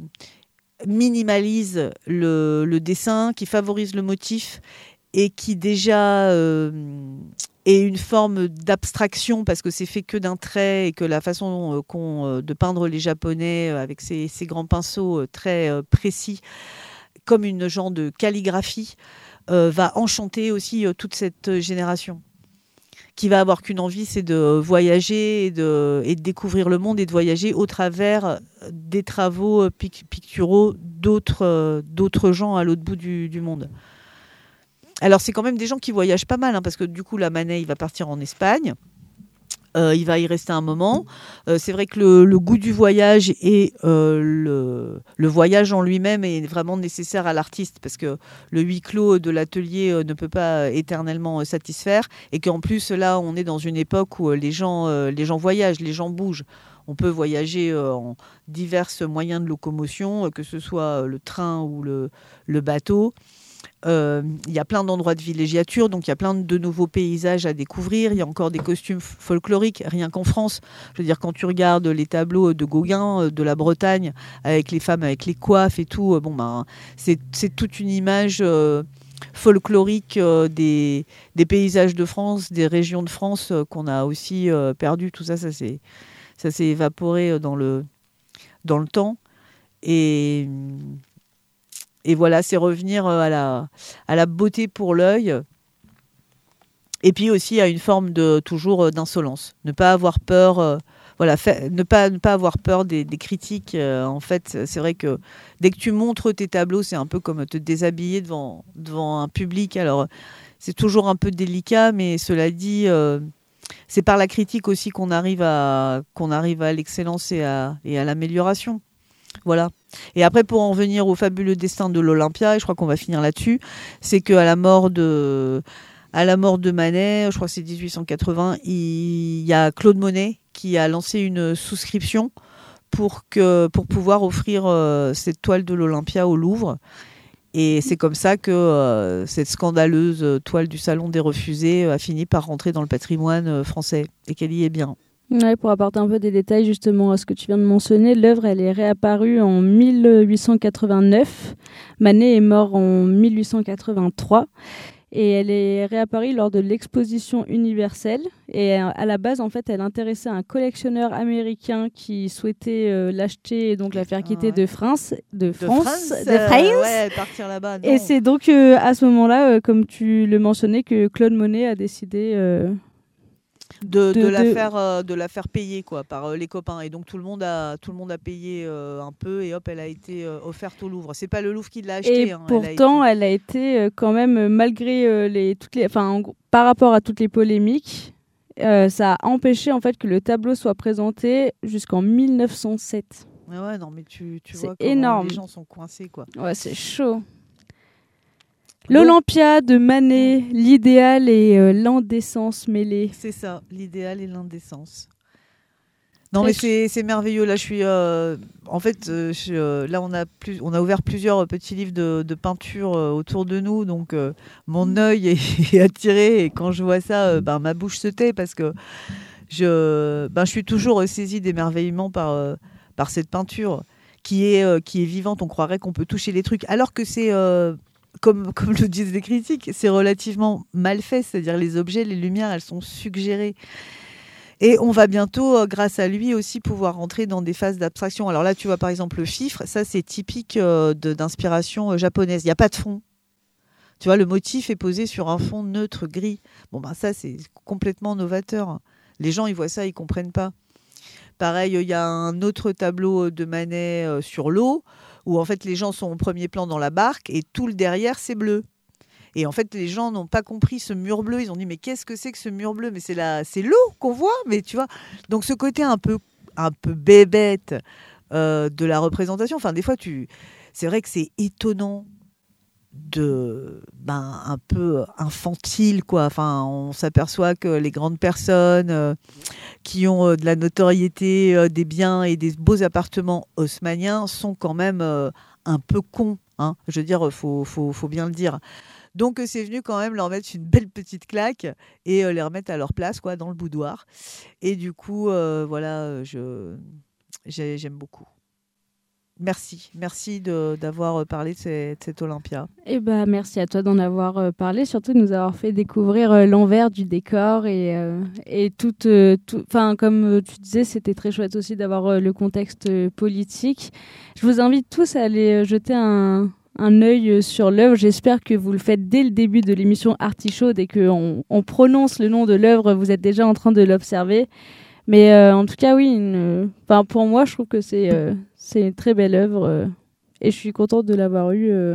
S1: minimalise le, le dessin, qui favorise le motif et qui déjà euh, est une forme d'abstraction parce que c'est fait que d'un trait et que la façon euh, qu'ont euh, de peindre les Japonais euh, avec ces, ces grands pinceaux euh, très euh, précis, comme une genre de calligraphie, euh, va enchanter aussi euh, toute cette génération qui va avoir qu'une envie, c'est de voyager et de, et de découvrir le monde et de voyager au travers des travaux pic- picturaux d'autres, euh, d'autres gens à l'autre bout du, du monde. Alors c'est quand même des gens qui voyagent pas mal, hein, parce que du coup, la Manet, il va partir en Espagne. Euh, il va y rester un moment. Euh, c'est vrai que le, le goût du voyage et euh, le, le voyage en lui-même est vraiment nécessaire à l'artiste parce que le huis clos de l'atelier euh, ne peut pas éternellement euh, satisfaire et qu'en plus là on est dans une époque où euh, les gens, euh, les gens voyagent, les gens bougent. On peut voyager euh, en divers moyens de locomotion, euh, que ce soit le train ou le, le bateau. Il euh, y a plein d'endroits de villégiature, donc il y a plein de nouveaux paysages à découvrir. Il y a encore des costumes folkloriques, rien qu'en France. Je veux dire, quand tu regardes les tableaux de Gauguin, de la Bretagne, avec les femmes, avec les coiffes et tout, bon, ben, c'est, c'est toute une image euh, folklorique euh, des, des paysages de France, des régions de France euh, qu'on a aussi euh, perdu. Tout ça, ça s'est, ça s'est évaporé dans le, dans le temps. Et... Et voilà, c'est revenir à la, à la beauté pour l'œil. Et puis aussi à une forme de toujours d'insolence. Ne pas avoir peur, euh, voilà, fait, ne, pas, ne pas avoir peur des, des critiques. Euh, en fait, c'est vrai que dès que tu montres tes tableaux, c'est un peu comme te déshabiller devant, devant un public. Alors, c'est toujours un peu délicat, mais cela dit, euh, c'est par la critique aussi qu'on arrive à, qu'on arrive à l'excellence et à, et à l'amélioration. Voilà. Et après, pour en venir au fabuleux destin de l'Olympia, et je crois qu'on va finir là-dessus, c'est qu'à la mort de, à la mort de Manet, je crois que c'est dix-huit cent quatre-vingts, il y a Claude Monet qui a lancé une souscription pour, que, pour pouvoir offrir euh, cette toile de l'Olympia au Louvre. Et c'est comme ça que euh, cette scandaleuse toile du Salon des Refusés a fini par rentrer dans le patrimoine français et qu'elle y est bien.
S2: Ouais, pour apporter un peu des détails justement à ce que tu viens de mentionner, l'œuvre elle est réapparue en mille huit cent quatre-vingt-neuf. Manet est mort en mille huit cent quatre-vingt-trois et elle est réapparue lors de l'exposition universelle. Et à la base, en fait, elle intéressait un collectionneur américain qui souhaitait euh, l'acheter et donc la faire quitter ah ouais. de France, de France,
S1: de France,
S2: de France.
S1: Euh, ouais, partir là-bas. Non.
S2: Et c'est donc euh, à ce moment-là, euh, comme tu le mentionnais, que Claude Monet a décidé. Euh,
S1: de, de,
S2: de,
S1: la
S2: de...
S1: faire euh, de la faire payer quoi par euh, les copains, et donc tout le monde a tout le monde a payé euh, un peu, et hop, elle a été euh, offerte au Louvre. C'est pas le Louvre qui l'a achetée,
S2: Et
S1: hein,
S2: pourtant,
S1: elle a été...
S2: elle a été euh, quand même euh, malgré euh, les toutes les, enfin, en gros, par rapport à toutes les polémiques, euh, ça a empêché en fait que le tableau soit présenté jusqu'en mille neuf cent sept.
S1: Ouais, ouais, non mais tu, tu
S2: C'est
S1: vois comment
S2: énorme.
S1: les gens sont coincés quoi.
S2: Ouais, c'est chaud. L'Olympia de Manet, l'idéal et euh, l'indécence mêlée.
S1: C'est ça, l'idéal et l'indécence. Non
S2: Très
S1: mais
S2: ch-
S1: c'est c'est merveilleux. Là je suis euh, en fait euh, je, euh, là on a plus on a ouvert plusieurs petits livres de, de peinture euh, autour de nous, donc euh, mon œil est, est attiré, et quand je vois ça, euh, ben ma bouche se tait, parce que je ben je suis toujours saisie d'émerveillement par euh, par cette peinture qui est euh, qui est vivante. On croirait qu'on peut toucher les trucs, alors que c'est euh, comme, comme le disent les critiques, c'est relativement mal fait, c'est-à-dire les objets, les lumières, elles sont suggérées. Et on va bientôt, euh, grâce à lui aussi, pouvoir rentrer dans des phases d'abstraction. Alors là, tu vois, par exemple, le fifre, ça, c'est typique euh, de, d'inspiration euh, japonaise. Il n'y a pas de fond. Tu vois, le motif est posé sur un fond neutre, gris. Bon, ben ça, c'est complètement novateur. Les gens, ils voient ça, ils ne comprennent pas. Pareil, il y a un autre tableau de Manet euh, sur l'eau, où en fait, les gens sont au premier plan dans la barque, et tout le derrière, c'est bleu. Et en fait, les gens n'ont pas compris ce mur bleu. Ils ont dit, mais qu'est-ce que c'est que ce mur bleu? Mais c'est la, c'est l'eau qu'on voit. Mais tu vois, donc ce côté un peu, un peu bébête euh, de la représentation. Enfin, des fois, tu, c'est vrai que c'est étonnant, de, ben, un peu infantile, quoi. Enfin, on s'aperçoit que les grandes personnes euh, qui ont euh, de la notoriété, euh, des biens et des beaux appartements haussmanniens sont quand même euh, un peu cons. Hein. Je veux dire, faut, faut, faut bien le dire. Donc, euh, c'est venu quand même leur mettre une belle petite claque et euh, les remettre à leur place, quoi, dans le boudoir. Et du coup, euh, voilà, je, j'ai, j'aime beaucoup. Merci, merci de, d'avoir parlé de cette, cette Olympia.
S2: Eh ben, merci à toi d'en avoir euh, parlé, surtout de nous avoir fait découvrir euh, l'envers du décor et, euh, et tout, euh, tout, enfin, comme euh, tu disais, c'était très chouette aussi d'avoir euh, le contexte euh, politique. Je vous invite tous à aller euh, jeter un, un œil sur l'œuvre. J'espère que vous le faites dès le début de l'émission Artichaut, dès qu'on on prononce le nom de l'œuvre, vous êtes déjà en train de l'observer. Mais euh, en tout cas, oui, une... enfin, pour moi, je trouve que c'est, euh, c'est une très belle œuvre euh, et je suis contente de l'avoir eue euh,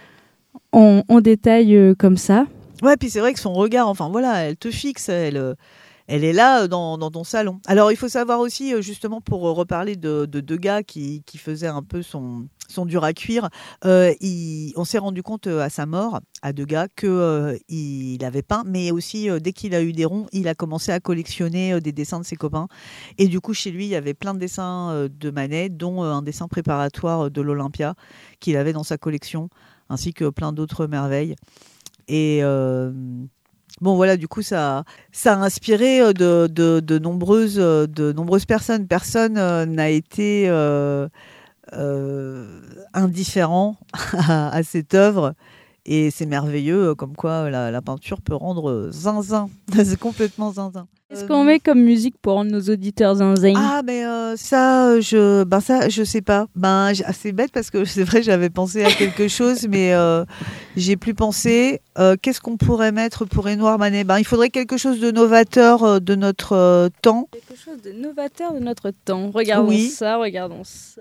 S2: en, en détail euh, comme ça.
S1: Ouais, puis c'est vrai que son regard, enfin voilà, elle te fixe, elle, euh, elle est là dans, dans ton salon. Alors il faut savoir aussi, euh, justement, pour euh, reparler de, de Degas qui, qui faisait un peu son, son dur à cuire, euh, il, on s'est rendu compte euh, à sa mort, à Degas, qu'il euh, avait peint, mais aussi euh, dès qu'il a eu des ronds, il a commencé à collectionner euh, des dessins de ses copains. Et du coup, chez lui, il y avait plein de dessins euh, de Manet, dont euh, un dessin préparatoire de l'Olympia qu'il avait dans sa collection, ainsi que plein d'autres merveilles. Et euh, bon, voilà, du coup, ça, ça a inspiré de, de, de, nombreuses, de nombreuses personnes. Personne euh, n'a été euh, euh, indifférent à, à cette œuvre. Et c'est merveilleux, comme quoi la, la peinture peut rendre zinzin. C'est complètement zinzin.
S2: Qu'est-ce qu'on met comme musique pour rendre nos auditeurs zinzin?
S1: Ah, mais euh, ça, je, ben ça, je sais pas. Ben, c'est bête parce que c'est vrai, j'avais pensé à quelque chose, mais euh, j'ai plus pensé. Euh, Qu'est-ce qu'on pourrait mettre pour Édouard Manet? Ben, il faudrait quelque chose de novateur euh, de notre euh, temps.
S2: Quelque chose de novateur de notre temps. Regardons
S1: oui.
S2: ça, regardons ça.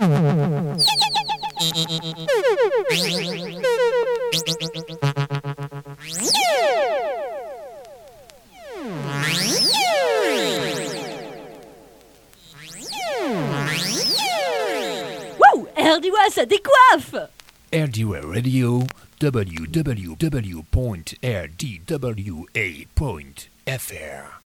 S3: Wow, R D W A, ça décoiffe!
S4: R D W A Radio, w w w point r d w a point f r